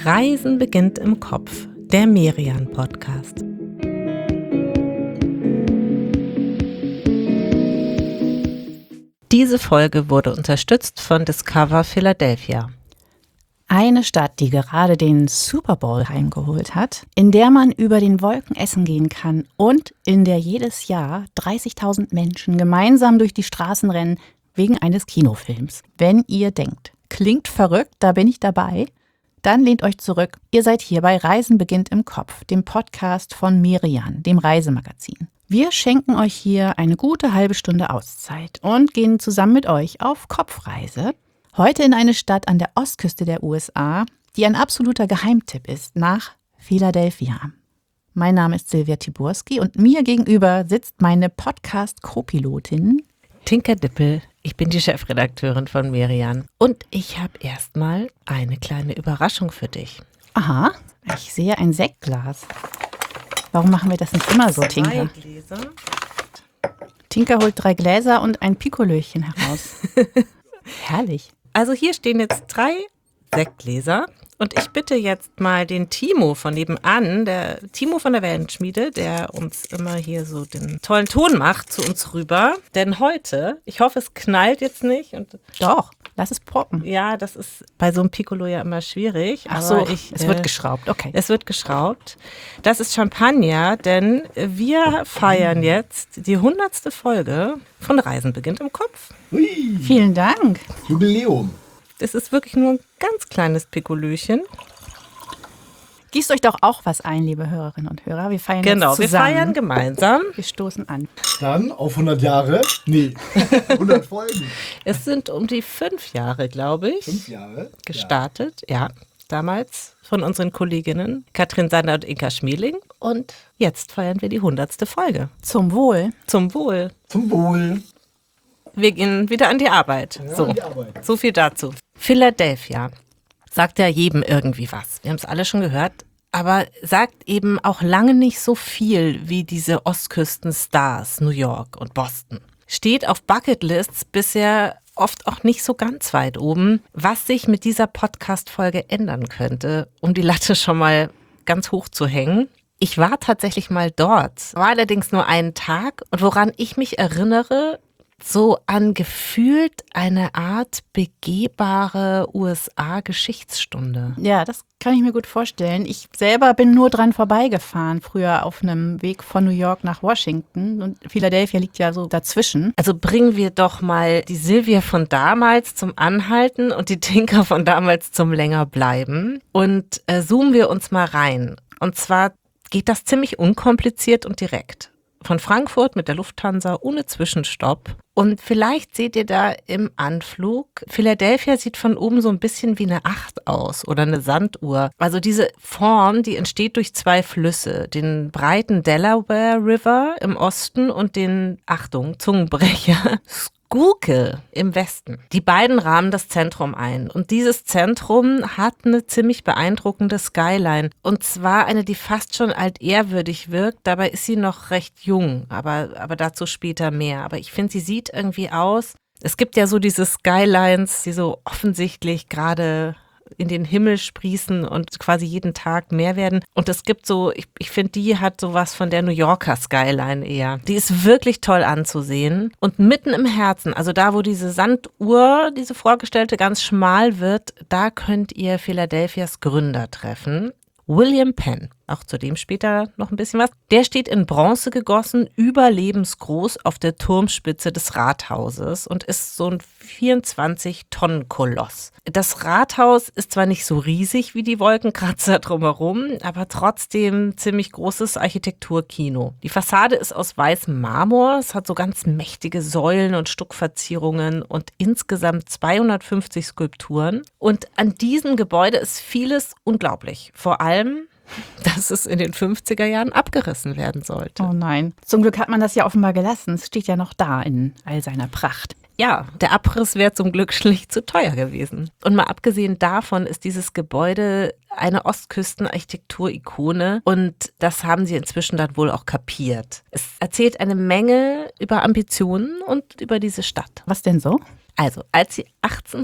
Reisen beginnt im Kopf, der Merian-Podcast. Diese Folge wurde unterstützt von Discover Philadelphia. Eine Stadt, die gerade den Super Bowl heimgeholt hat, in der man über den Wolken essen gehen kann und in der jedes Jahr 30.000 Menschen gemeinsam durch die Straßen rennen wegen eines Kinofilms. Wenn ihr denkt, klingt verrückt, da bin ich dabei, dann lehnt euch zurück. Ihr seid hier bei Reisen beginnt im Kopf, dem Podcast von Merian, dem Reisemagazin. Wir schenken euch hier eine gute halbe Stunde Auszeit und gehen zusammen mit euch auf Kopfreise. Heute in eine Stadt an der Ostküste der USA, die ein absoluter Geheimtipp ist, nach Philadelphia. Mein Name ist Silvia Tiburski und mir gegenüber sitzt meine Podcast-Co-Pilotin Tinka Dippel, ich bin die Chefredakteurin von Merian und ich habe erstmal eine kleine Überraschung für dich. Aha, ich sehe ein Sektglas. Warum machen wir das nicht immer so, Tinka? 2 Gläser. Tinka holt 3 Gläser und ein Pikolöchen heraus. Herrlich. Also hier stehen jetzt 3 Sektgläser und ich bitte jetzt mal den Timo von nebenan, der Timo von der Wellenschmiede, der uns immer hier so den tollen Ton macht, zu uns rüber. Denn heute, ich hoffe, es knallt jetzt nicht. Und Doch, lass es poppen. ja, das ist bei so einem Piccolo ja immer schwierig. Ach so, aber es wird geschraubt, okay. Es wird geschraubt. Das ist Champagner, denn wir feiern jetzt die 100. Folge von Reisen beginnt im Kopf. Hui, Vielen Dank. Jubiläum. Es ist wirklich nur ein ganz kleines Pikolöchen. Gießt euch doch auch was ein, liebe Hörerinnen und Hörer. Wir feiern Genau, jetzt wir zusammen. feiern gemeinsam. Wir stoßen an. Dann auf 100 Jahre. Nee, 100 Folgen. Es sind um die 5 Jahre, glaube ich, 5 Jahre. gestartet. Ja, damals von unseren Kolleginnen Katrin Sander und Inka Schmeling. Und jetzt feiern wir die 100. Folge. Zum Wohl. Zum Wohl. Ja. Zum Wohl. Wir gehen wieder an die Arbeit. Ja, So, an die Arbeit. so viel dazu. Philadelphia sagt ja jedem irgendwie was. Wir haben es alle schon gehört. Aber sagt eben auch lange nicht so viel wie diese Ostküsten-Stars, New York und Boston. Steht auf Bucketlists bisher oft auch nicht so ganz weit oben, was sich mit dieser Podcast-Folge ändern könnte, um die Latte schon mal ganz hoch zu hängen. Ich war tatsächlich mal dort, war allerdings nur einen Tag und woran ich mich erinnere, so an gefühlt eine Art begehbare USA-Geschichtsstunde. Ja, das kann ich mir gut vorstellen. Ich selber bin nur dran vorbeigefahren, früher auf einem Weg von New York nach Washington. Und Philadelphia liegt ja so dazwischen. Also bringen wir doch mal die Silvia von damals zum Anhalten und die Tinka von damals zum Längerbleiben und zoomen wir uns mal rein. Und zwar geht das ziemlich unkompliziert und direkt. Von Frankfurt mit der Lufthansa ohne Zwischenstopp. Und vielleicht seht ihr da im Anflug, Philadelphia sieht von oben so ein bisschen wie eine 8 aus oder eine Sanduhr. Also diese Form, die entsteht durch 2 Flüsse, den breiten Delaware River im Osten und den, Achtung, Zungenbrecher, Schuylkill im Westen. Die beiden rahmen das Zentrum ein und dieses Zentrum hat eine ziemlich beeindruckende Skyline und zwar eine, die fast schon altehrwürdig wirkt, dabei ist sie noch recht jung, aber dazu später mehr. Aber ich finde, sie sieht irgendwie aus, es gibt ja so diese Skylines, die so offensichtlich gerade in den Himmel sprießen und quasi jeden Tag mehr werden. Und es gibt so, ich finde, die hat sowas von der New Yorker Skyline eher. Die ist wirklich toll anzusehen. Und mitten im Herzen, also da, wo diese Sanduhr, diese vorgestellte, ganz schmal wird, da könnt ihr Philadelphias Gründer treffen. William Penn, auch zu dem später noch ein bisschen was. Der steht in Bronze gegossen, überlebensgroß auf der Turmspitze des Rathauses und ist so ein 24-Tonnen-Koloss. Das Rathaus ist zwar nicht so riesig wie die Wolkenkratzer drumherum, aber trotzdem ziemlich großes Architekturkino. Die Fassade ist aus weißem Marmor, es hat so ganz mächtige Säulen und Stuckverzierungen und insgesamt 250 Skulpturen. Und an diesem Gebäude ist vieles unglaublich. Vor allem, dass es in den 50er Jahren abgerissen werden sollte. Oh nein. Zum Glück hat man das ja offenbar gelassen. Es steht ja noch da in all seiner Pracht. Ja, der Abriss wäre zum Glück schlicht zu teuer gewesen. Und mal abgesehen davon ist dieses Gebäude eine Ostküstenarchitektur-Ikone und das haben sie inzwischen dann wohl auch kapiert. Es erzählt eine Menge über Ambitionen und über diese Stadt. Was denn so? Also, als sie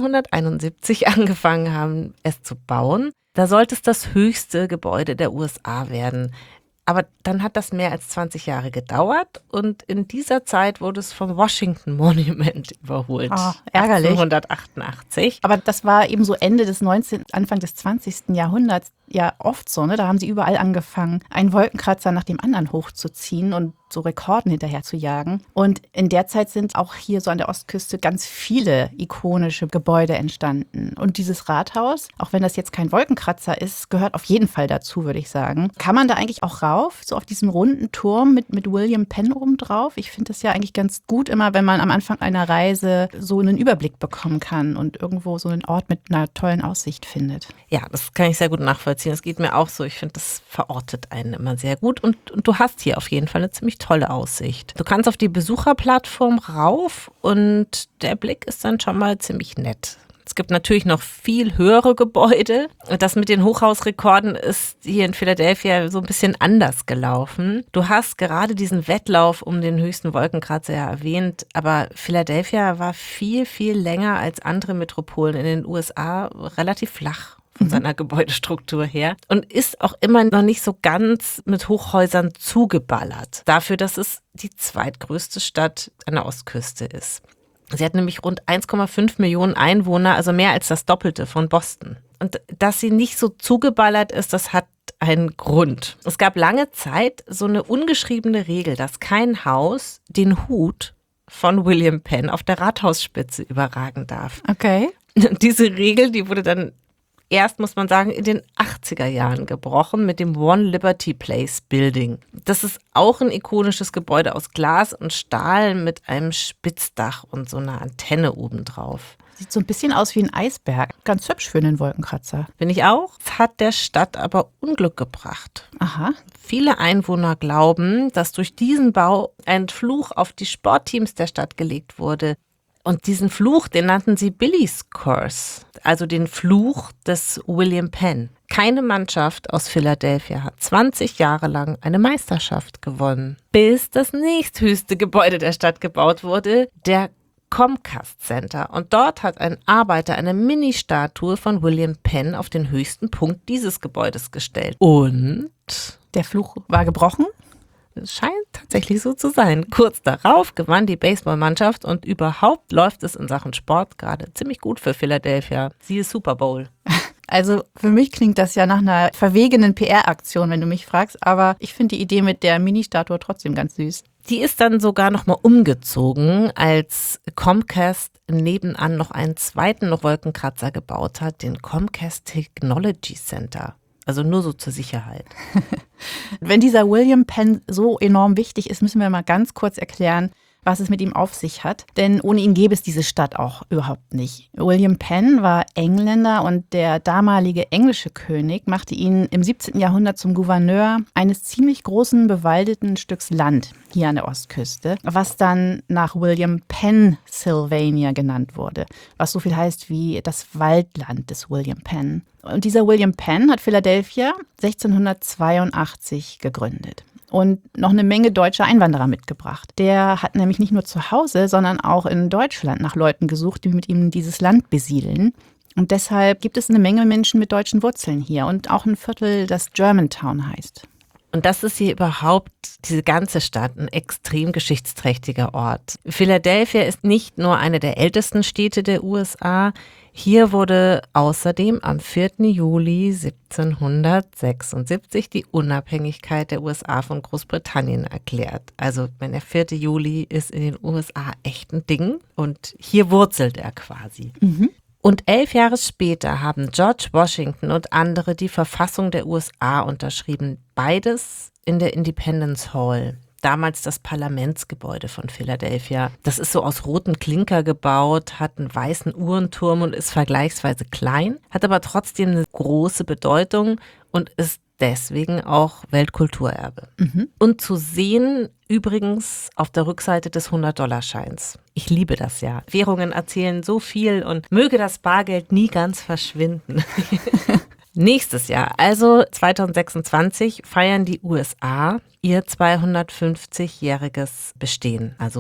1871 angefangen haben, es zu bauen, da sollte es das höchste Gebäude der USA werden. Aber dann hat das mehr als 20 Jahre gedauert und in dieser Zeit wurde es vom Washington Monument überholt. Ah, ärgerlich. 1888. Aber das war eben so Ende des 19., Anfang des 20. Jahrhunderts ja oft so, ne? Da haben sie überall angefangen, einen Wolkenkratzer nach dem anderen hochzuziehen und so Rekorden hinterher zu jagen. Und in der Zeit sind auch hier so an der Ostküste ganz viele ikonische Gebäude entstanden. Und dieses Rathaus, auch wenn das jetzt kein Wolkenkratzer ist, gehört auf jeden Fall dazu, würde ich sagen. Kann man da eigentlich auch rauf, so auf diesen runden Turm mit William Penn oben drauf? Ich finde das ja eigentlich ganz gut immer, wenn man am Anfang einer Reise so einen Überblick bekommen kann und irgendwo so einen Ort mit einer tollen Aussicht findet. Ja, das kann ich sehr gut nachvollziehen. Es geht mir auch so. Ich finde, das verortet einen immer sehr gut. Und du hast hier auf jeden Fall eine ziemlich tolle Aussicht. Du kannst auf die Besucherplattform rauf und der Blick ist dann schon mal ziemlich nett. Es gibt natürlich noch viel höhere Gebäude. Das mit den Hochhausrekorden ist hier in Philadelphia so ein bisschen anders gelaufen. Du hast gerade diesen Wettlauf um den höchsten Wolkenkratzer ja erwähnt, aber Philadelphia war viel, viel länger als andere Metropolen in den USA relativ flach von seiner Gebäudestruktur her und ist auch immer noch nicht so ganz mit Hochhäusern zugeballert. Dafür, dass es die zweitgrößte Stadt an der Ostküste ist. Sie hat nämlich rund 1,5 Millionen Einwohner, also mehr als das Doppelte von Boston. Und dass sie nicht so zugeballert ist, das hat einen Grund. Es gab lange Zeit so eine ungeschriebene Regel, dass kein Haus den Hut von William Penn auf der Rathausspitze überragen darf. Okay. Diese Regel, die wurde dann erst, muss man sagen, in den 80er Jahren gebrochen mit dem One Liberty Place Building. Das ist auch ein ikonisches Gebäude aus Glas und Stahl mit einem Spitzdach und so einer Antenne obendrauf. Sieht so ein bisschen aus wie ein Eisberg. Ganz hübsch für einen Wolkenkratzer. Bin ich auch. Es hat der Stadt aber Unglück gebracht. Aha. Viele Einwohner glauben, dass durch diesen Bau ein Fluch auf die Sportteams der Stadt gelegt wurde. Und diesen Fluch, den nannten sie Billy's Curse, also den Fluch des William Penn. Keine Mannschaft aus Philadelphia hat 20 Jahre lang eine Meisterschaft gewonnen, bis das nächsthöchste Gebäude der Stadt gebaut wurde, der Comcast Center. Und dort hat ein Arbeiter eine Mini-Statue von William Penn auf den höchsten Punkt dieses Gebäudes gestellt. Und der Fluch war gebrochen? es scheint tatsächlich so zu sein. Kurz darauf gewann die Baseballmannschaft und überhaupt läuft es in Sachen Sport gerade ziemlich gut für Philadelphia. Siehe Super Bowl. Also für mich klingt das ja nach einer verwegenen PR-Aktion, wenn du mich fragst. Aber ich finde die Idee mit der Mini-Statue trotzdem ganz süß. Die ist dann sogar nochmal umgezogen, als Comcast nebenan noch einen zweiten Wolkenkratzer gebaut hat, den Comcast Technology Center. Also nur so zur Sicherheit. Wenn dieser William Penn so enorm wichtig ist, müssen wir mal ganz kurz erklären, was es mit ihm auf sich hat. Denn ohne ihn gäbe es diese Stadt auch überhaupt nicht. William Penn war Engländer und der damalige englische König machte ihn im 17. Jahrhundert zum Gouverneur eines ziemlich großen bewaldeten Stücks Land hier an der Ostküste, was dann nach William Pennsylvania genannt wurde, was so viel heißt wie das Waldland des William Penn. Und dieser William Penn hat Philadelphia 1682 gegründet. Und noch eine Menge deutscher Einwanderer mitgebracht. Der hat nämlich nicht nur zu Hause, sondern auch in Deutschland nach Leuten gesucht, die mit ihm dieses Land besiedeln. Und deshalb gibt es eine Menge Menschen mit deutschen Wurzeln hier und auch ein Viertel, das Germantown heißt. Und das ist hier überhaupt, diese ganze Stadt, ein extrem geschichtsträchtiger Ort. Philadelphia ist nicht nur eine der ältesten Städte der USA. Hier wurde außerdem am 4. Juli 1776 die Unabhängigkeit der USA von Großbritannien erklärt. Also wenn der 4. Juli ist in den USA echt ein Ding und hier wurzelt er quasi. Und 11 Jahre später haben George Washington und andere die Verfassung der USA unterschrieben. Beides in der Independence Hall. Damals das Parlamentsgebäude von Philadelphia. Das ist so aus rotem Klinker gebaut, hat einen weißen Uhrenturm und ist vergleichsweise klein, hat aber trotzdem eine große Bedeutung und ist deswegen auch Weltkulturerbe. Und zu sehen übrigens auf der Rückseite des 100-Dollar-Scheins. Ich liebe das ja. Währungen erzählen so viel und möge das Bargeld nie ganz verschwinden. Nächstes Jahr, also 2026, feiern die USA ihr 250-jähriges Bestehen, also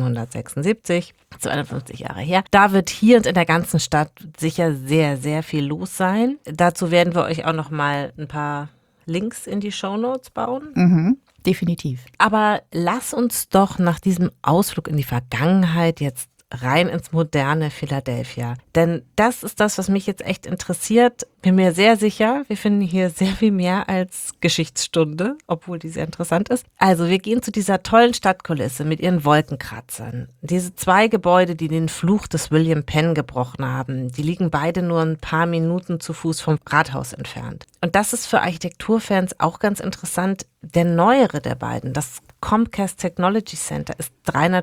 1776, 250 Jahre her. Da wird hier und in der ganzen Stadt sicher sehr, sehr viel los sein. Dazu werden wir euch auch noch mal ein paar Links in die Shownotes bauen. Mhm, definitiv. Aber lass uns doch nach diesem Ausflug in die Vergangenheit jetzt rein ins moderne Philadelphia. Denn das ist das, was mich jetzt echt interessiert. Bin mir sehr sicher, wir finden hier sehr viel mehr als Geschichtsstunde, obwohl die sehr interessant ist. Also wir gehen zu dieser tollen Stadtkulisse mit ihren Wolkenkratzern. Diese 2 Gebäude, die den Fluch des William Penn gebrochen haben, die liegen beide nur ein paar Minuten zu Fuß vom Rathaus entfernt. Und das ist für Architekturfans auch ganz interessant. Der neuere der beiden, das Comcast Technology Center, ist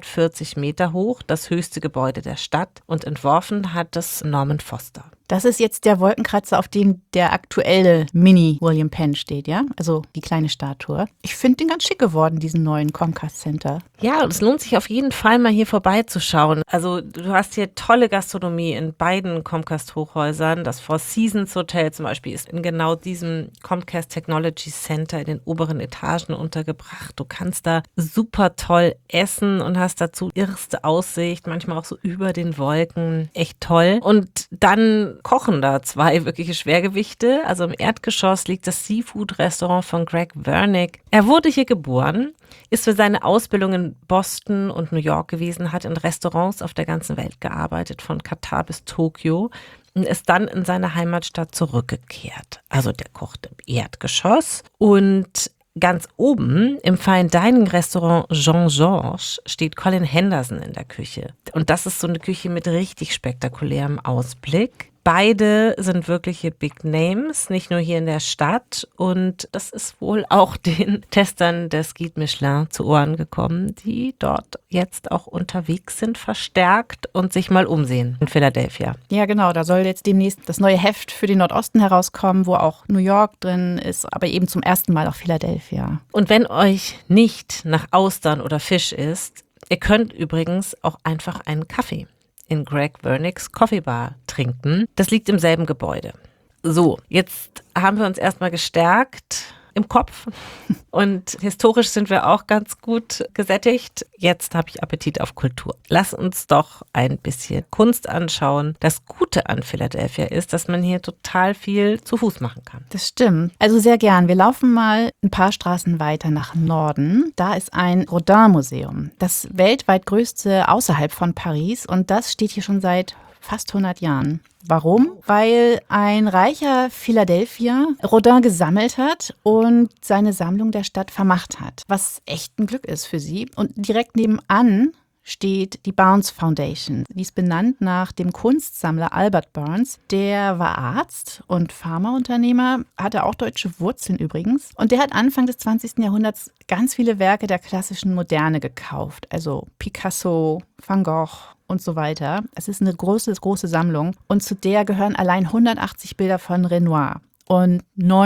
340 Meter hoch, das höchste Gebäude der Stadt, und entworfen hat es Norman Foster. Das ist jetzt der Wolkenkratzer, auf dem der aktuelle Mini-William Penn steht, ja? Also die kleine Statue. Ich finde den ganz schick geworden, diesen neuen Comcast Center. Ja, und es lohnt sich auf jeden Fall mal hier vorbeizuschauen. Also du hast hier tolle Gastronomie in beiden Comcast-Hochhäusern. Das Four Seasons Hotel zum Beispiel ist in genau diesem Comcast Technology Center in den oberen Etagen untergebracht. Du kannst da super toll essen und hast dazu irrste Aussicht, manchmal auch so über den Wolken. Echt toll. Und dann kochen da 2 wirkliche Schwergewichte. Also im Erdgeschoss liegt das Seafood-Restaurant von Greg Wernick. Er wurde hier geboren, ist für seine Ausbildung in Boston und New York gewesen, hat in Restaurants auf der ganzen Welt gearbeitet, von Katar bis Tokio, und ist dann in seine Heimatstadt zurückgekehrt. Also der kocht im Erdgeschoss, und ganz oben im Fine Dining Restaurant Jean Georges steht Colin Henderson in der Küche. Und das ist so eine Küche mit richtig spektakulärem Ausblick. Beide sind wirkliche Big Names, nicht nur hier in der Stadt. Und das ist wohl auch den Testern des Guide Michelin zu Ohren gekommen, die dort jetzt auch unterwegs sind, verstärkt, und sich mal umsehen in Philadelphia. Ja, genau. Da soll jetzt demnächst das neue Heft für den Nordosten herauskommen, wo auch New York drin ist, aber eben zum ersten Mal auch Philadelphia. Und wenn euch nicht nach Austern oder Fisch ist, ihr könnt übrigens auch einfach einen Kaffee in Greg Wernicks Coffee Bar trinken. Das liegt im selben Gebäude. So, jetzt haben wir uns erstmal gestärkt im Kopf und historisch sind wir auch ganz gut gesättigt. Jetzt habe ich Appetit auf Kultur. Lass uns doch ein bisschen Kunst anschauen. Das Gute an Philadelphia ist, dass man hier total viel zu Fuß machen kann. Das stimmt. Also sehr gern. Wir laufen mal ein paar Straßen weiter nach Norden. Da ist ein Rodin-Museum, das weltweit größte außerhalb von Paris, und das steht hier schon seit fast 100 Jahren. Warum? Weil ein reicher Philadelphier Rodin gesammelt hat und seine Sammlung der Stadt vermacht hat, was echt ein Glück ist für sie. Und direkt nebenan steht die Barnes Foundation. Die ist benannt nach dem Kunstsammler Albert Barnes. Der war Arzt und Pharmaunternehmer, hatte auch deutsche Wurzeln übrigens. Und der hat Anfang des 20. Jahrhunderts ganz viele Werke der klassischen Moderne gekauft. Also Picasso, Van Gogh und so weiter. Es ist eine große Sammlung. Und zu der gehören allein 180 Bilder von Renoir und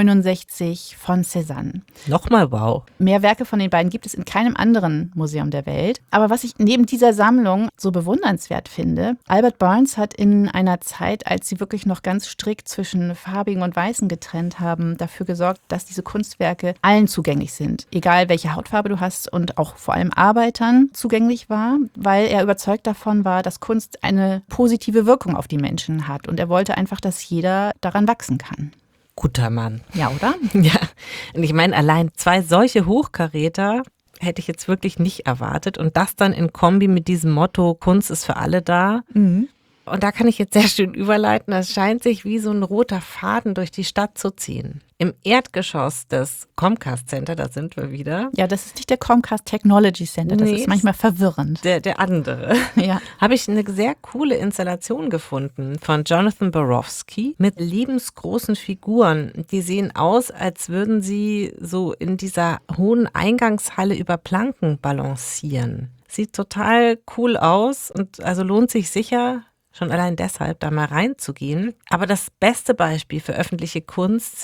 69 von Cézanne. Nochmal wow. Mehr Werke von den beiden gibt es in keinem anderen Museum der Welt. Aber was ich neben dieser Sammlung so bewundernswert finde, Albert Barnes hat in einer Zeit, als sie wirklich noch ganz strikt zwischen farbigen und weißen getrennt haben, dafür gesorgt, dass diese Kunstwerke allen zugänglich sind. Egal welche Hautfarbe du hast, und auch vor allem Arbeitern zugänglich war, weil er überzeugt davon war, dass Kunst eine positive Wirkung auf die Menschen hat. Und er wollte einfach, dass jeder daran wachsen kann. Guter Mann. Ja, oder? Ja, und ich meine, allein 2 solche Hochkaräter hätte ich jetzt wirklich nicht erwartet. Und das dann in Kombi mit diesem Motto, Kunst ist für alle da. Mhm. Und da kann ich jetzt sehr schön überleiten. Das scheint sich wie so ein roter Faden durch die Stadt zu ziehen. Im Erdgeschoss des Comcast Center, da sind wir wieder. Ja, das ist nicht der Comcast Technology Center, das ist manchmal verwirrend. Der andere. Ja. Habe ich eine sehr coole Installation gefunden von Jonathan Borowski mit lebensgroßen Figuren. Die sehen aus, als würden sie so in dieser hohen Eingangshalle über Planken balancieren. Sieht total cool aus und also lohnt sich sicher, schon allein deshalb da mal reinzugehen. Aber das beste Beispiel für öffentliche Kunst sind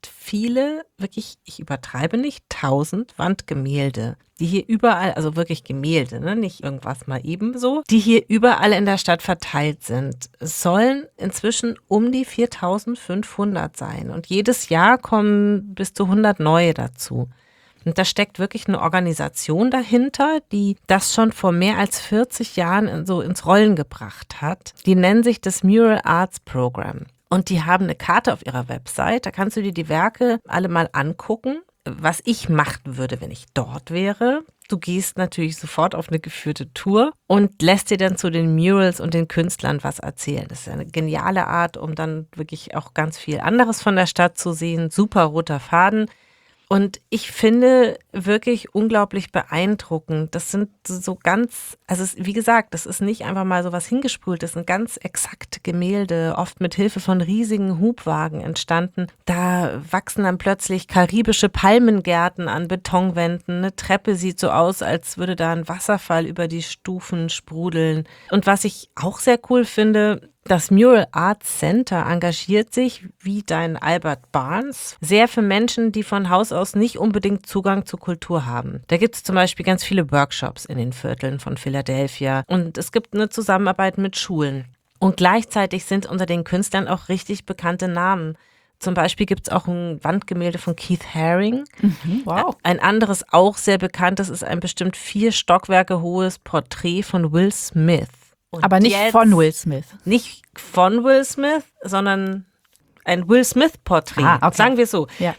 gibt viele, wirklich, ich übertreibe nicht, 1000 Wandgemälde, die hier überall, also wirklich Gemälde, ne, nicht irgendwas mal ebenso, die hier überall in der Stadt verteilt sind. Es sollen inzwischen um die 4500 sein und jedes Jahr kommen bis zu 100 neue dazu. Und da steckt wirklich eine Organisation dahinter, die das schon vor mehr als 40 Jahren so ins Rollen gebracht hat. Die nennen sich das Mural Arts Program. Und die haben eine Karte auf ihrer Website, da kannst du dir die Werke alle mal angucken. Was ich machen würde, wenn ich dort wäre. Du gehst natürlich sofort auf eine geführte Tour und lässt dir dann zu den Murals und den Künstlern was erzählen. Das ist eine geniale Art, um dann wirklich auch ganz viel anderes von der Stadt zu sehen. Super roter Faden. Und ich finde wirklich unglaublich beeindruckend. Das sind so ganz, also wie gesagt, das ist nicht einfach mal so was hingesprüht, das sind ganz exakte Gemälde, oft mit Hilfe von riesigen Hubwagen entstanden. Da wachsen dann plötzlich karibische Palmengärten an Betonwänden. Eine Treppe sieht so aus, als würde da ein Wasserfall über die Stufen sprudeln. Und was ich auch sehr cool finde, das Mural Arts Center engagiert sich, wie dein Albert Barnes, sehr für Menschen, die von Haus aus nicht unbedingt Zugang zur Kultur haben. Da gibt es zum Beispiel ganz viele Workshops in den Vierteln von Philadelphia und es gibt eine Zusammenarbeit mit Schulen. Und gleichzeitig sind unter den Künstlern auch richtig bekannte Namen. Zum Beispiel gibt es auch ein Wandgemälde von Keith Haring. Wow. Ein anderes, auch sehr bekanntes, ist ein bestimmt 4 Stockwerke hohes Porträt von Will Smith. Und aber nicht von Will Smith. Nicht von Will Smith, sondern ein Will Smith-Porträt. Okay. Sagen wir es so. Ja.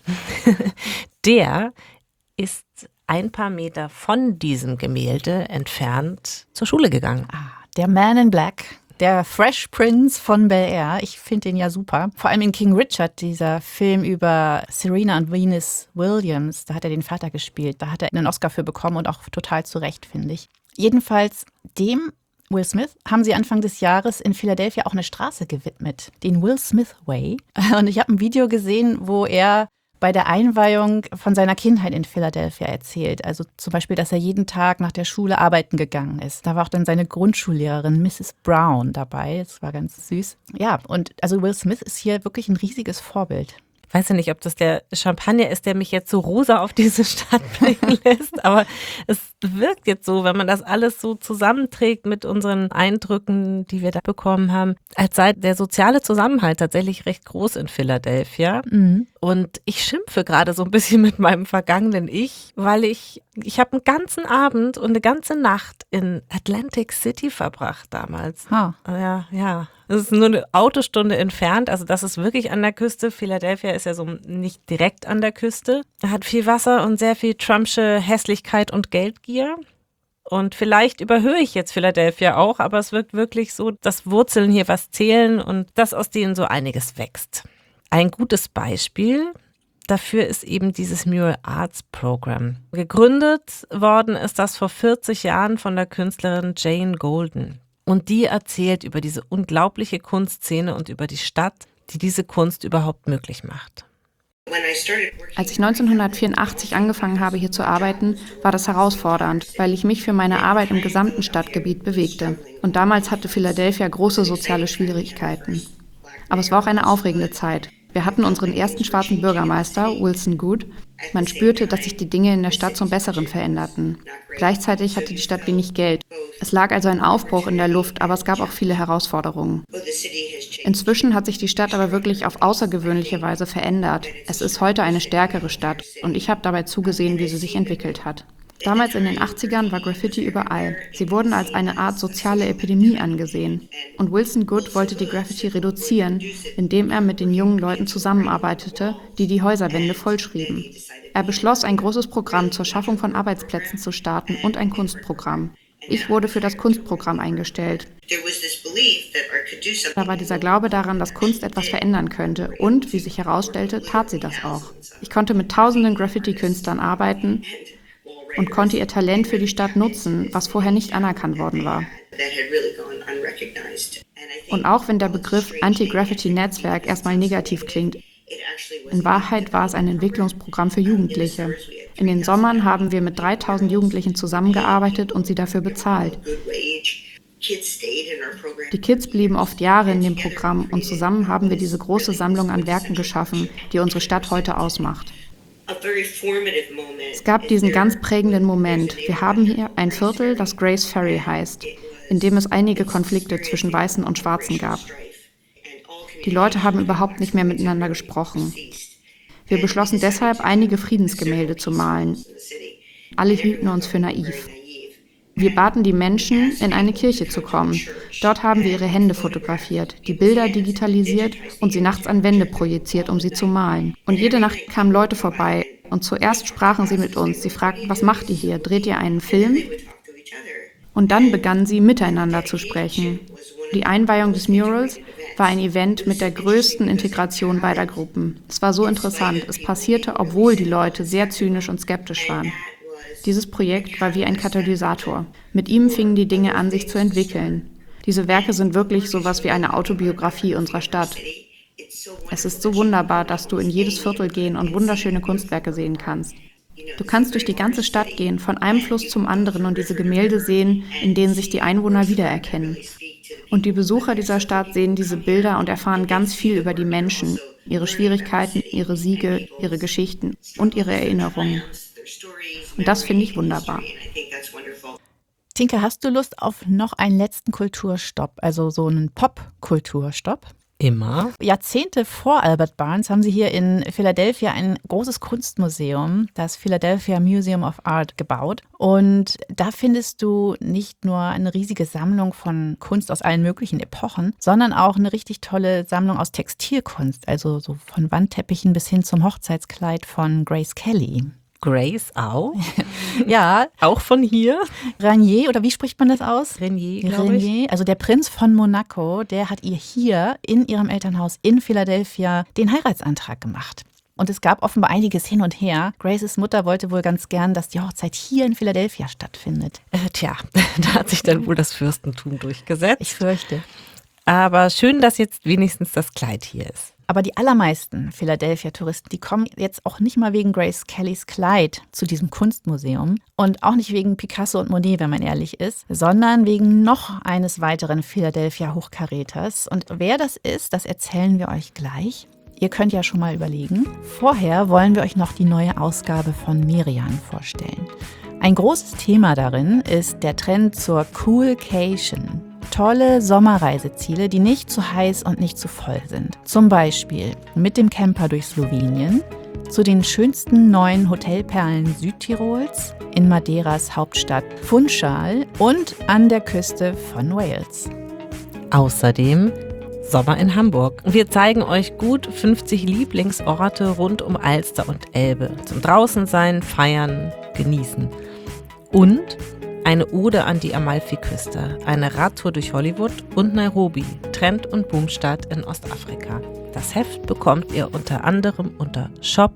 Der ist ein paar Meter von diesem Gemälde entfernt zur Schule gegangen. Der Man in Black, der Fresh Prince von Bel-Air. Ich finde den ja super. Vor allem in King Richard, dieser Film über Serena und Venus Williams. Da hat er den Vater gespielt. Da hat er einen Oscar für bekommen und auch total zu Recht, finde ich. Jedenfalls dem Will Smith haben sie Anfang des Jahres in Philadelphia auch eine Straße gewidmet, den Will Smith Way. Und ich habe ein Video gesehen, wo er bei der Einweihung von seiner Kindheit in Philadelphia erzählt. Also zum Beispiel, dass er jeden Tag nach der Schule arbeiten gegangen ist. Da war auch dann seine Grundschullehrerin Mrs. Brown dabei. Das war ganz süß. Ja, und also Will Smith ist hier wirklich ein riesiges Vorbild. Ich weiß ja nicht, ob das der Champagner ist, der mich jetzt so rosa auf diese Stadt blicken lässt, aber es wirkt jetzt so, wenn man das alles so zusammenträgt mit unseren Eindrücken, die wir da bekommen haben, als sei der soziale Zusammenhalt tatsächlich recht groß in Philadelphia. Mhm. Und ich schimpfe gerade so ein bisschen mit meinem vergangenen Ich, weil ich habe einen ganzen Abend und eine ganze Nacht in Atlantic City verbracht damals. Ja. Das ist nur eine Autostunde entfernt, also das ist wirklich an der Küste. Philadelphia ist ja so nicht direkt an der Küste. Hat viel Wasser und sehr viel Trumpsche Hässlichkeit und Geldgier. Und vielleicht überhöhe ich jetzt Philadelphia auch, aber es wirkt wirklich so, dass Wurzeln hier was zählen und dass aus denen so einiges wächst. Ein gutes Beispiel dafür ist eben dieses Mural Arts Program. Gegründet worden ist das vor 40 Jahren von der Künstlerin Jane Golden. Und die erzählt über diese unglaubliche Kunstszene und über die Stadt, die diese Kunst überhaupt möglich macht. Als ich 1984 angefangen habe, hier zu arbeiten, war das herausfordernd, weil ich mich für meine Arbeit im gesamten Stadtgebiet bewegte. Und damals hatte Philadelphia große soziale Schwierigkeiten. Aber es war auch eine aufregende Zeit. Wir hatten unseren ersten schwarzen Bürgermeister, Wilson Good. Man spürte, dass sich die Dinge in der Stadt zum Besseren veränderten. Gleichzeitig hatte die Stadt wenig Geld. Es lag also ein Aufbruch in der Luft, aber es gab auch viele Herausforderungen. Inzwischen hat sich die Stadt aber wirklich auf außergewöhnliche Weise verändert. Es ist heute eine stärkere Stadt und ich habe dabei zugesehen, wie sie sich entwickelt hat. Damals in den 80ern war Graffiti überall. Sie wurden als eine Art soziale Epidemie angesehen. Und Wilson Good wollte die Graffiti reduzieren, indem er mit den jungen Leuten zusammenarbeitete, die die Häuserwände vollschrieben. Er beschloss, ein großes Programm zur Schaffung von Arbeitsplätzen zu starten und ein Kunstprogramm. Ich wurde für das Kunstprogramm eingestellt. Da war dieser Glaube daran, dass Kunst etwas verändern könnte. Und, wie sich herausstellte, tat sie das auch. Ich konnte mit tausenden Graffiti-Künstlern arbeiten und konnte ihr Talent für die Stadt nutzen, was vorher nicht anerkannt worden war. Und auch wenn der Begriff Anti-Graffiti-Netzwerk erstmal negativ klingt, in Wahrheit war es ein Entwicklungsprogramm für Jugendliche. In den Sommern haben wir mit 3000 Jugendlichen zusammengearbeitet und sie dafür bezahlt. Die Kids blieben oft Jahre in dem Programm und zusammen haben wir diese große Sammlung an Werken geschaffen, die unsere Stadt heute ausmacht. Es gab diesen ganz prägenden Moment. Wir haben hier ein Viertel, das Grace Ferry heißt, in dem es einige Konflikte zwischen Weißen und Schwarzen gab. Die Leute haben überhaupt nicht mehr miteinander gesprochen. Wir beschlossen deshalb, einige Friedensgemälde zu malen. Alle hielten uns für naiv. Wir baten die Menschen, in eine Kirche zu kommen. Dort haben wir ihre Hände fotografiert, die Bilder digitalisiert und sie nachts an Wände projiziert, um sie zu malen. Und jede Nacht kamen Leute vorbei und zuerst sprachen sie mit uns. Sie fragten, was macht ihr hier? Dreht ihr einen Film? Und dann begannen sie miteinander zu sprechen. Die Einweihung des Murals war ein Event mit der größten Integration beider Gruppen. Es war so interessant. Es passierte, obwohl die Leute sehr zynisch und skeptisch waren. Dieses Projekt war wie ein Katalysator. Mit ihm fingen die Dinge an, sich zu entwickeln. Diese Werke sind wirklich sowas wie eine Autobiografie unserer Stadt. Es ist so wunderbar, dass du in jedes Viertel gehen und wunderschöne Kunstwerke sehen kannst. Du kannst durch die ganze Stadt gehen, von einem Fluss zum anderen und diese Gemälde sehen, in denen sich die Einwohner wiedererkennen. Und die Besucher dieser Stadt sehen diese Bilder und erfahren ganz viel über die Menschen, ihre Schwierigkeiten, ihre Siege, ihre Geschichten und ihre Erinnerungen. Und das finde ich wunderbar. Tinka, hast du Lust auf noch einen letzten Kulturstopp, also so einen Pop-Kulturstopp? Immer. Jahrzehnte vor Albert Barnes haben sie hier in Philadelphia ein großes Kunstmuseum, das Philadelphia Museum of Art, gebaut. Und da findest du nicht nur eine riesige Sammlung von Kunst aus allen möglichen Epochen, sondern auch eine richtig tolle Sammlung aus Textilkunst, also so von Wandteppichen bis hin zum Hochzeitskleid von Grace Kelly. Grace auch. Ja, Auch von hier. Renier, oder wie spricht man das aus? Renier, glaube ich. Renier, also der Prinz von Monaco, der hat ihr hier in ihrem Elternhaus in Philadelphia den Heiratsantrag gemacht. Und es gab offenbar einiges hin und her. Graces Mutter wollte wohl ganz gern, dass die Hochzeit hier in Philadelphia stattfindet. Da hat sich dann wohl das Fürstentum durchgesetzt. Ich fürchte. Aber schön, dass jetzt wenigstens das Kleid hier ist. Aber die allermeisten Philadelphia-Touristen, die kommen jetzt auch nicht mal wegen Grace Kellys Kleid zu diesem Kunstmuseum und auch nicht wegen Picasso und Monet, wenn man ehrlich ist, sondern wegen noch eines weiteren Philadelphia-Hochkaräters. Und wer das ist, das erzählen wir euch gleich. Ihr könnt ja schon mal überlegen. Vorher wollen wir euch noch die neue Ausgabe von Merian vorstellen. Ein großes Thema darin ist der Trend zur Coolcation. Tolle Sommerreiseziele, die nicht zu heiß und nicht zu voll sind. Zum Beispiel mit dem Camper durch Slowenien, zu den schönsten neuen Hotelperlen Südtirols, in Madeiras Hauptstadt Funchal und an der Küste von Wales. Außerdem Sommer in Hamburg. Wir zeigen euch gut 50 Lieblingsorte rund um Alster und Elbe. Zum Draußensein, Feiern, Genießen. Und eine Ode an die Amalfiküste, eine Radtour durch Hollywood und Nairobi, Trend- und Boomstadt in Ostafrika. Das Heft bekommt ihr unter anderem unter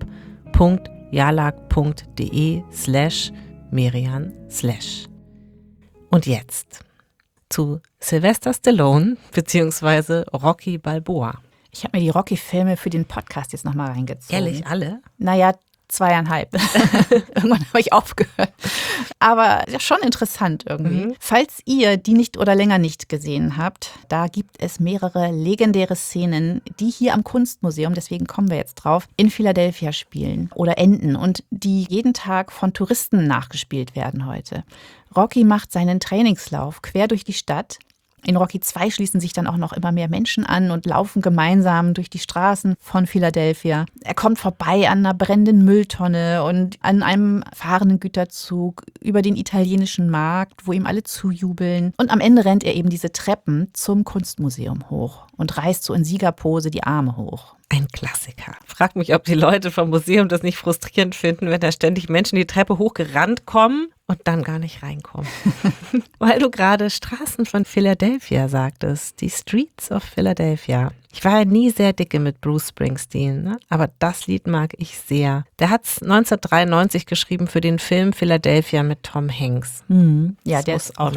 shop.jalak.de/Merian/. Und jetzt zu Sylvester Stallone bzw. Rocky Balboa. Ich habe mir die Rocky-Filme für den Podcast jetzt nochmal reingezogen. Ehrlich, alle? Naja, 2,5. Irgendwann habe ich aufgehört. Aber ja, schon interessant irgendwie. Falls ihr die nicht oder länger nicht gesehen habt, da gibt es mehrere legendäre Szenen, die hier am Kunstmuseum, deswegen kommen wir jetzt drauf, in Philadelphia spielen oder enden und die jeden Tag von Touristen nachgespielt werden heute. Rocky macht seinen Trainingslauf quer durch die Stadt. In Rocky 2 schließen sich dann auch noch immer mehr Menschen an und laufen gemeinsam durch die Straßen von Philadelphia. Er kommt vorbei an einer brennenden Mülltonne und an einem fahrenden Güterzug über den italienischen Markt, wo ihm alle zujubeln. Und am Ende rennt er eben diese Treppen zum Kunstmuseum hoch und reißt so in Siegerpose die Arme hoch. Ein Klassiker. Frag mich, ob die Leute vom Museum das nicht frustrierend finden, wenn da ständig Menschen die Treppe hochgerannt kommen und dann gar nicht reinkommen. Weil du gerade Straßen von Philadelphia sagtest, die Streets of Philadelphia. Ich war ja nie sehr dicke mit Bruce Springsteen, ne? Aber das Lied mag ich sehr. Der hat es 1993 geschrieben für den Film Philadelphia mit Tom Hanks. Ja, das der muss auch noch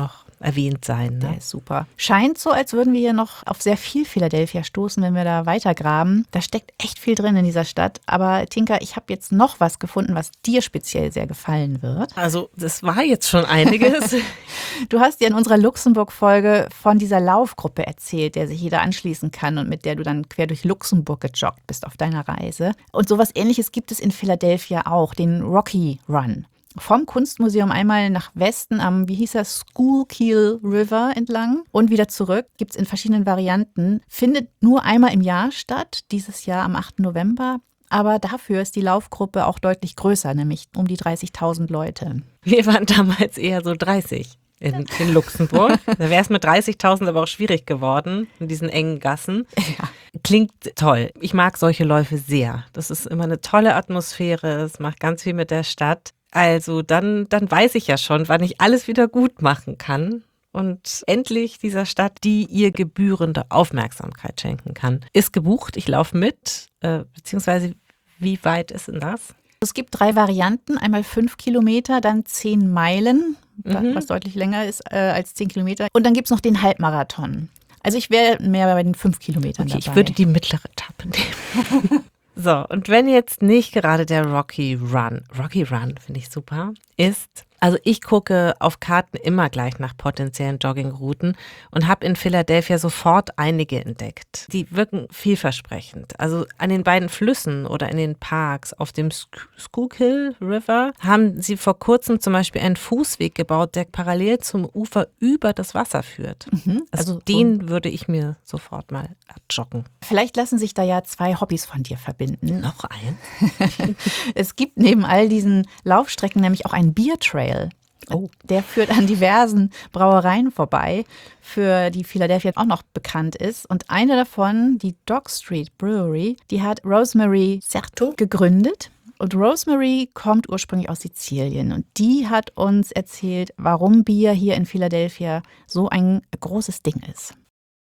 erwähnt sein. Der Ne? ist super. Scheint so, als würden wir hier noch auf sehr viel Philadelphia stoßen, wenn wir da weitergraben. Da steckt echt viel drin in dieser Stadt. Aber Tinka, ich habe jetzt noch was gefunden, was dir speziell sehr gefallen wird. Also das war jetzt schon einiges. Du hast ja in unserer Luxemburg-Folge von dieser Laufgruppe erzählt, der sich jeder anschließen kann und mit der du dann quer durch Luxemburg gejoggt bist auf deiner Reise. Und sowas Ähnliches gibt es in Philadelphia auch, den Rocky Run. Vom Kunstmuseum einmal nach Westen am, wie hieß er, Schuylkill River entlang und wieder zurück. Gibt es in verschiedenen Varianten. Findet nur einmal im Jahr statt, dieses Jahr am 8. November. Aber dafür ist die Laufgruppe auch deutlich größer, nämlich um die 30.000 Leute. Wir waren damals eher so 30 in Luxemburg. Da wäre es mit 30.000 aber auch schwierig geworden, in diesen engen Gassen. Ja. Klingt toll. Ich mag solche Läufe sehr. Das ist immer eine tolle Atmosphäre. Es macht ganz viel mit der Stadt. Also dann weiß ich ja schon, wann ich alles wieder gut machen kann und endlich dieser Stadt, die ihr gebührende Aufmerksamkeit schenken kann. Ist gebucht, ich laufe mit, beziehungsweise wie weit ist denn das? Es gibt 3 Varianten, einmal 5 Kilometer, dann 10 Meilen, was deutlich länger ist als 10 Kilometer. Und dann gibt es noch den Halbmarathon. Also ich wäre mehr bei den 5 Kilometern dabei. Ich würde die mittlere Etappe nehmen. So, und wenn jetzt nicht gerade der Rocky Run finde ich super, ist, also ich gucke auf Karten immer gleich nach potenziellen Joggingrouten und habe in Philadelphia sofort einige entdeckt. Die wirken vielversprechend. Also an den beiden Flüssen oder in den Parks auf dem Schuylkill River haben sie vor kurzem zum Beispiel einen Fußweg gebaut, der parallel zum Ufer über das Wasser führt. Also den würde ich mir sofort mal joggen. Vielleicht lassen sich da ja 2 Hobbys von dir verbinden. Noch ein? Es gibt neben all diesen Laufstrecken nämlich auch einen Biertrail. Oh. Der führt an diversen Brauereien vorbei, für die Philadelphia auch noch bekannt ist. Und eine davon, die Dog Street Brewery, die hat Rosemary Certo gegründet. Und Rosemary kommt ursprünglich aus Sizilien. Und die hat uns erzählt, warum Bier hier in Philadelphia so ein großes Ding ist.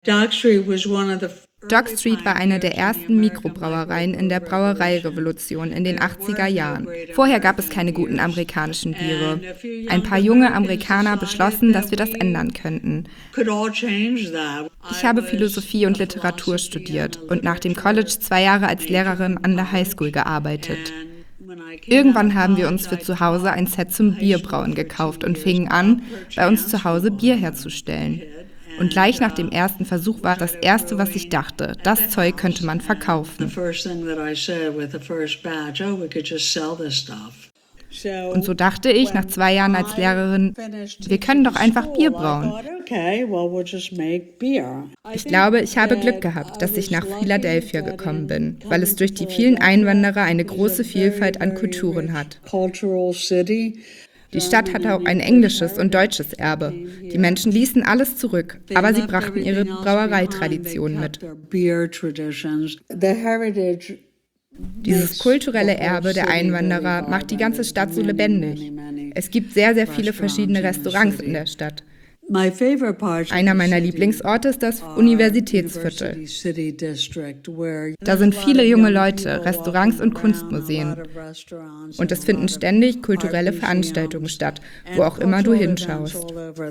Dog Street war eine der ersten Mikrobrauereien in der Brauereirevolution in den 80er Jahren. Vorher gab es keine guten amerikanischen Biere. Ein paar junge Amerikaner beschlossen, dass wir das ändern könnten. Ich habe Philosophie und Literatur studiert und nach dem College 2 Jahre als Lehrerin an der Highschool gearbeitet. Irgendwann haben wir uns für zu Hause ein Set zum Bierbrauen gekauft und fingen an, bei uns zu Hause Bier herzustellen. Und gleich nach dem ersten Versuch war das Erste, was ich dachte, das Zeug könnte man verkaufen. Und so dachte ich nach 2 Jahren als Lehrerin, wir können doch einfach Bier brauen. Ich glaube, ich habe Glück gehabt, dass ich nach Philadelphia gekommen bin, weil es durch die vielen Einwanderer eine große Vielfalt an Kulturen hat. Die Stadt hatte auch ein englisches und deutsches Erbe. Die Menschen ließen alles zurück, aber sie brachten ihre Brauereitradition mit. Dieses kulturelle Erbe der Einwanderer macht die ganze Stadt so lebendig. Es gibt sehr, sehr viele verschiedene Restaurants in der Stadt. Einer meiner Lieblingsorte ist das Universitätsviertel. Da sind viele junge Leute, Restaurants und Kunstmuseen. Und es finden ständig kulturelle Veranstaltungen statt, wo auch immer du hinschaust.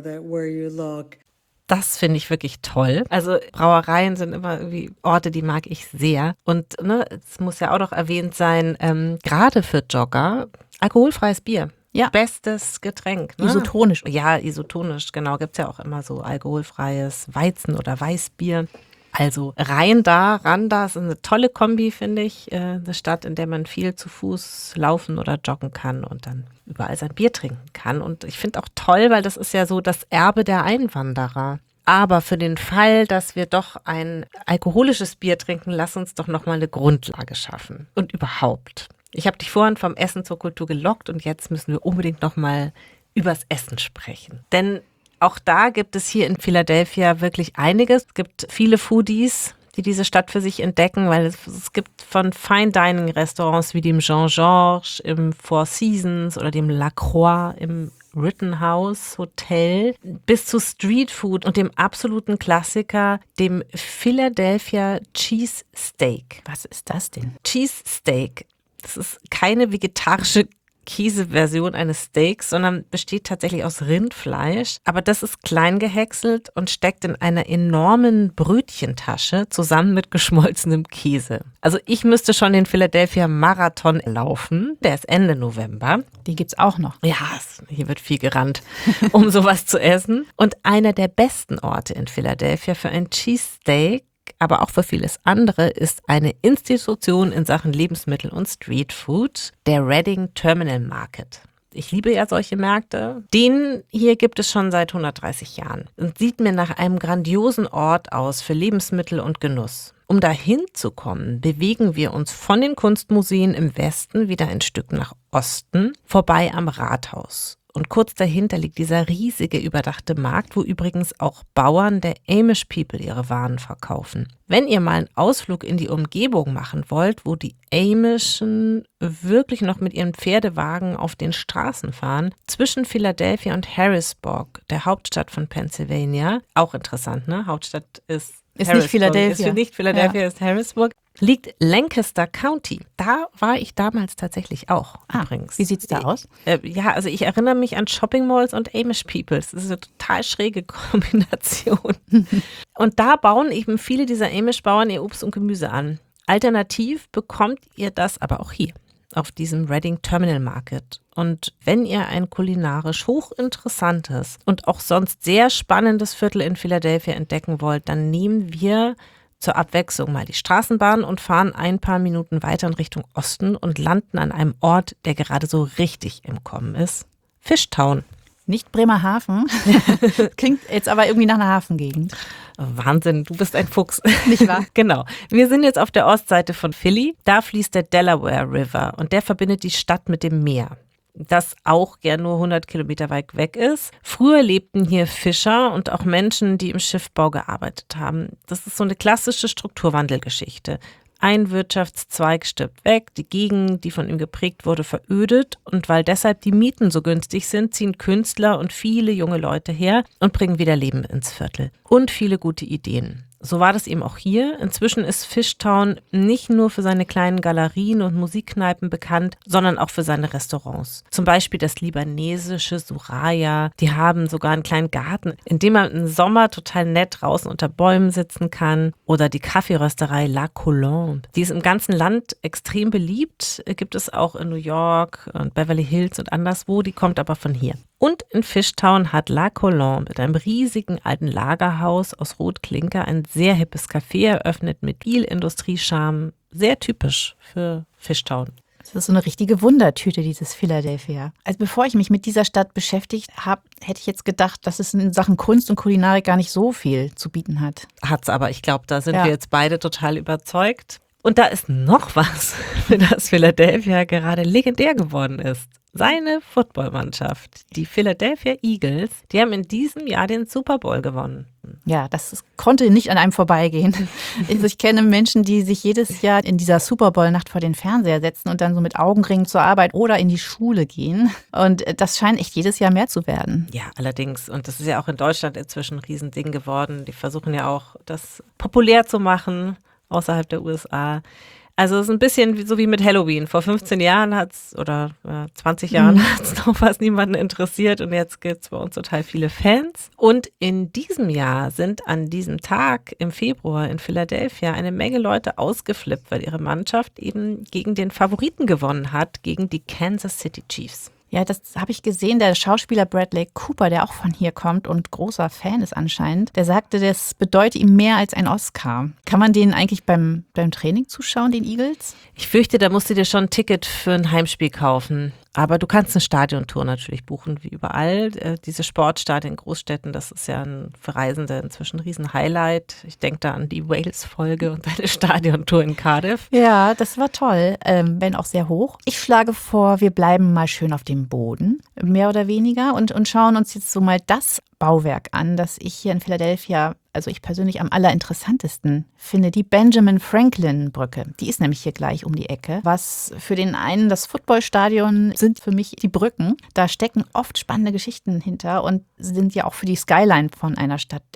Das finde ich wirklich toll. Also Brauereien sind immer irgendwie Orte, die mag ich sehr. Und es muss ja auch noch erwähnt sein, gerade für Jogger, alkoholfreies Bier. Ja. Bestes Getränk. Ne? Isotonisch. Ja, isotonisch, genau. Gibt es ja auch immer so alkoholfreies Weizen- oder Weißbier. Also ran da, ist eine tolle Kombi, finde ich. Eine Stadt, in der man viel zu Fuß laufen oder joggen kann und dann überall sein Bier trinken kann. Und ich finde auch toll, weil das ist ja so das Erbe der Einwanderer. Aber für den Fall, dass wir doch ein alkoholisches Bier trinken, lass uns doch nochmal eine Grundlage schaffen. Und überhaupt. Ich habe dich vorhin vom Essen zur Kultur gelockt und jetzt müssen wir unbedingt nochmal übers Essen sprechen. Denn auch da gibt es hier in Philadelphia wirklich einiges. Es gibt viele Foodies, die diese Stadt für sich entdecken, weil es gibt von Fine-Dining-Restaurants wie dem Jean-Georges im Four Seasons oder dem La Croix im Rittenhouse Hotel bis zu Streetfood und dem absoluten Klassiker, dem Philadelphia Cheesesteak. Was ist das denn? Cheesesteak. Das ist keine vegetarische Käseversion eines Steaks, sondern besteht tatsächlich aus Rindfleisch. Aber das ist klein gehäckselt und steckt in einer enormen Brötchentasche zusammen mit geschmolzenem Käse. Also ich müsste schon den Philadelphia Marathon laufen. Der ist Ende November. Die gibt's auch noch. Ja, hier wird viel gerannt, um sowas zu essen. Und einer der besten Orte in Philadelphia für ein Cheesesteak, aber auch für vieles andere, ist eine Institution in Sachen Lebensmittel und Streetfood, der Reading Terminal Market. Ich liebe ja solche Märkte. Den hier gibt es schon seit 130 Jahren und sieht mir nach einem grandiosen Ort aus für Lebensmittel und Genuss. Um dahin zu kommen, bewegen wir uns von den Kunstmuseen im Westen wieder ein Stück nach Osten, vorbei am Rathaus. Und kurz dahinter liegt dieser riesige überdachte Markt, wo übrigens auch Bauern der Amish People ihre Waren verkaufen. Wenn ihr mal einen Ausflug in die Umgebung machen wollt, wo die Amischen wirklich noch mit ihren Pferdewagen auf den Straßen fahren, zwischen Philadelphia und Harrisburg, der Hauptstadt von Pennsylvania, auch interessant, ne? Hauptstadt ist nicht Philadelphia. Ist nicht Philadelphia, ist Harrisburg. Liegt Lancaster County. Da war ich damals tatsächlich auch übrigens. Wie sieht's da aus? Ja, also ich erinnere mich an Shopping Malls und Amish Peoples. Das ist eine total schräge Kombination. Und da bauen eben viele dieser Amish-Bauern ihr Obst und Gemüse an. Alternativ bekommt ihr das aber auch hier auf diesem Reading Terminal Market. Und wenn ihr ein kulinarisch hochinteressantes und auch sonst sehr spannendes Viertel in Philadelphia entdecken wollt, dann nehmen wir zur Abwechslung mal die Straßenbahn und fahren ein paar Minuten weiter in Richtung Osten und landen an einem Ort, der gerade so richtig im Kommen ist. Fishtown. Nicht Bremerhaven. Klingt jetzt aber irgendwie nach einer Hafengegend. Wahnsinn, du bist ein Fuchs. Nicht wahr? Genau. Wir sind jetzt auf der Ostseite von Philly. Da fließt der Delaware River und der verbindet die Stadt mit dem Meer, das auch gern nur 100 Kilometer weit weg ist. Früher lebten hier Fischer und auch Menschen, die im Schiffbau gearbeitet haben. Das ist so eine klassische Strukturwandelgeschichte. Ein Wirtschaftszweig stirbt weg, die Gegend, die von ihm geprägt wurde, verödet. Und weil deshalb die Mieten so günstig sind, ziehen Künstler und viele junge Leute her und bringen wieder Leben ins Viertel. Und viele gute Ideen. So war das eben auch hier. Inzwischen ist Fishtown nicht nur für seine kleinen Galerien und Musikkneipen bekannt, sondern auch für seine Restaurants. Zum Beispiel das libanesische Suraya. Die haben sogar einen kleinen Garten, in dem man im Sommer total nett draußen unter Bäumen sitzen kann. Oder die Kaffeerösterei La Colombe. Die ist im ganzen Land extrem beliebt. Gibt es auch in New York und Beverly Hills und anderswo. Die kommt aber von hier. Und in Fishtown hat La Colombe mit einem riesigen alten Lagerhaus aus Rotklinker ein sehr hippes Café eröffnet mit viel Industriescharme. Sehr typisch für Fishtown. Das ist so eine richtige Wundertüte, dieses Philadelphia. Also bevor ich mich mit dieser Stadt beschäftigt habe, hätte ich jetzt gedacht, dass es in Sachen Kunst und Kulinarik gar nicht so viel zu bieten hat. Hat's aber, ich glaube, da sind wir jetzt beide total überzeugt. Und da ist noch was, für das Philadelphia gerade legendär geworden ist. Seine Footballmannschaft, die Philadelphia Eagles, die haben in diesem Jahr den Super Bowl gewonnen. Ja, das konnte nicht an einem vorbeigehen. Also ich kenne Menschen, die sich jedes Jahr in dieser Super Bowl-Nacht vor den Fernseher setzen und dann so mit Augenringen zur Arbeit oder in die Schule gehen. Und das scheint echt jedes Jahr mehr zu werden. Ja, allerdings. Und das ist ja auch in Deutschland inzwischen ein Riesending geworden. Die versuchen ja auch, das populär zu machen außerhalb der USA. Also es ist ein bisschen so wie mit Halloween. Vor 15 Jahren hat's oder 20 Jahren hat's noch fast niemanden interessiert und jetzt gibt's bei uns total viele Fans. Und in diesem Jahr sind an diesem Tag im Februar in Philadelphia eine Menge Leute ausgeflippt, weil ihre Mannschaft eben gegen den Favoriten gewonnen hat, gegen die Kansas City Chiefs. Ja, das habe ich gesehen. Der Schauspieler Bradley Cooper, der auch von hier kommt und großer Fan ist anscheinend, der sagte, das bedeutet ihm mehr als ein Oscar. Kann man denen eigentlich beim Training zuschauen, den Eagles? Ich fürchte, da musst du dir schon ein Ticket für ein Heimspiel kaufen. Aber du kannst eine Stadiontour natürlich buchen, wie überall. Diese Sportstadien in Großstädten, das ist ja für Reisende inzwischen ein Riesen-Highlight. Ich denke da an die Wales-Folge und eine Stadiontour in Cardiff. Ja, das war toll, wenn auch sehr hoch. Ich schlage vor, wir bleiben mal schön auf dem Boden, mehr oder weniger, und schauen uns jetzt so mal das Bauwerk an, das ich hier in Philadelphia, also ich persönlich am allerinteressantesten finde, die Benjamin Franklin Brücke. Die ist nämlich hier gleich um die Ecke. Was für den einen das Footballstadion sind, für mich die Brücken. Da stecken oft spannende Geschichten hinter und sind ja auch für die Skyline von einer Stadt echt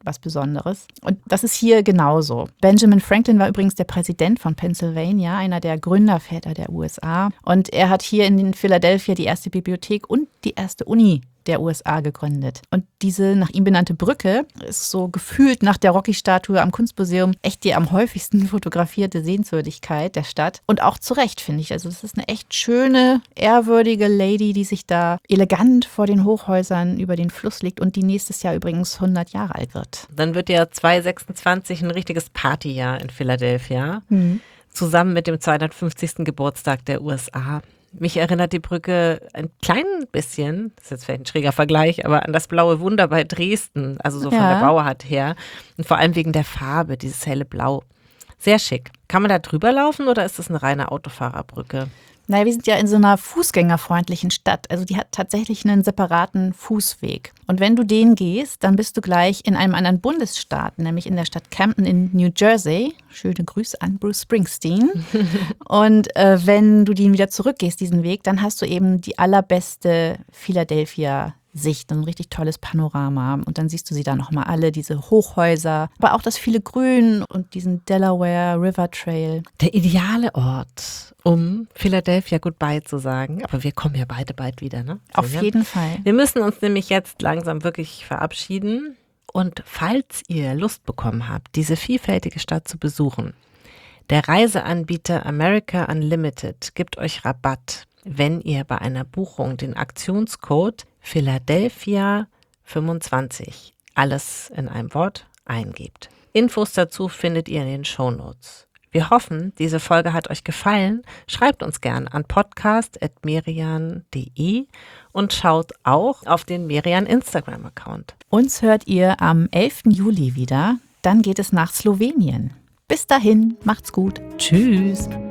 was Besonderes. Und das ist hier genauso. Benjamin Franklin war übrigens der Präsident von Pennsylvania, einer der Gründerväter der USA. Und er hat hier in Philadelphia die erste Bibliothek und die erste Uni der USA gegründet. Und diese nach ihm benannte Brücke ist so gefühlt nach der Rocky-Statue am Kunstmuseum echt die am häufigsten fotografierte Sehenswürdigkeit der Stadt. Und auch zu Recht, finde ich. Also es ist eine echt schöne, ehrwürdige Lady, die sich da elegant vor den Hochhäusern über den Fluss legt und die nächstes Jahr übrigens 100 Jahre alt wird. Dann wird ja 2026 ein richtiges Partyjahr in Philadelphia, zusammen mit dem 250. Geburtstag der USA. Mich erinnert die Brücke ein klein bisschen, das ist jetzt vielleicht ein schräger Vergleich, aber an das Blaue Wunder bei Dresden, also so von der Bauart her. Und vor allem wegen der Farbe, dieses helle Blau. Sehr schick. Kann man da drüber laufen oder ist das eine reine Autofahrerbrücke? Naja, wir sind ja in so einer fußgängerfreundlichen Stadt. Also die hat tatsächlich einen separaten Fußweg. Und wenn du den gehst, dann bist du gleich in einem anderen Bundesstaat, nämlich in der Stadt Camden in New Jersey. Schöne Grüße an Bruce Springsteen. Und wenn du den wieder zurückgehst, diesen Weg, dann hast du eben die allerbeste Philadelphia-Sicht, ein richtig tolles Panorama. Und dann siehst du sie da nochmal alle, diese Hochhäuser, aber auch das viele Grün und diesen Delaware River Trail. Der ideale Ort, um Philadelphia Goodbye zu sagen. Aber wir kommen ja beide bald wieder, ne? Auf jeden Fall. Wir müssen uns nämlich jetzt langsam wirklich verabschieden. Und falls ihr Lust bekommen habt, diese vielfältige Stadt zu besuchen, der Reiseanbieter America Unlimited gibt euch Rabatt, wenn ihr bei einer Buchung den Aktionscode Philadelphia 25, alles in einem Wort, eingebt. Infos dazu findet ihr in den Shownotes. Wir hoffen, diese Folge hat euch gefallen. Schreibt uns gern an podcast@merian.de und schaut auch auf den Merian Instagram-Account. Uns hört ihr am 11. Juli wieder. Dann geht es nach Slowenien. Bis dahin, macht's gut. Tschüss.